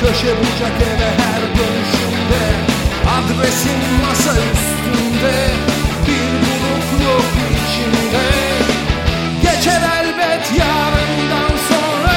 köşe bucak eve her dönüşümde, adresin masa üstünde, bir burukluk içinde. Geçer elbet yarından sonra.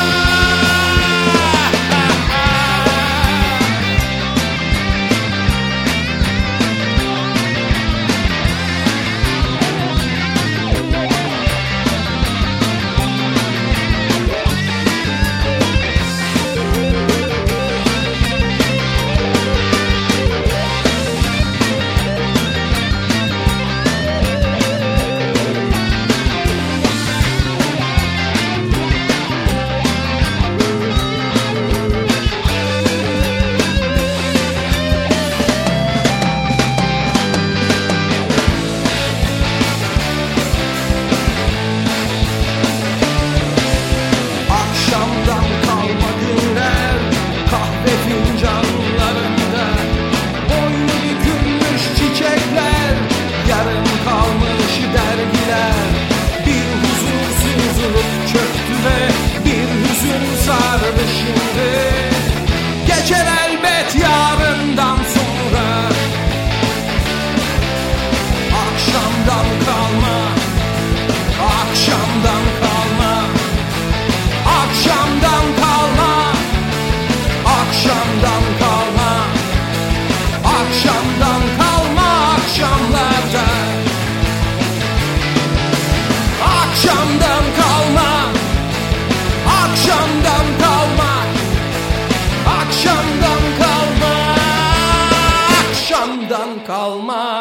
Geçer elbet yarından sonra. Akşamdan kalma, akşamdan kalma, akşamdan kalma, akşamdan kalma, akşamdan kalma, akşamlarda. Akşamdan kalma, akşamdan kalma, akşamdan kalma, akşamdan kalma.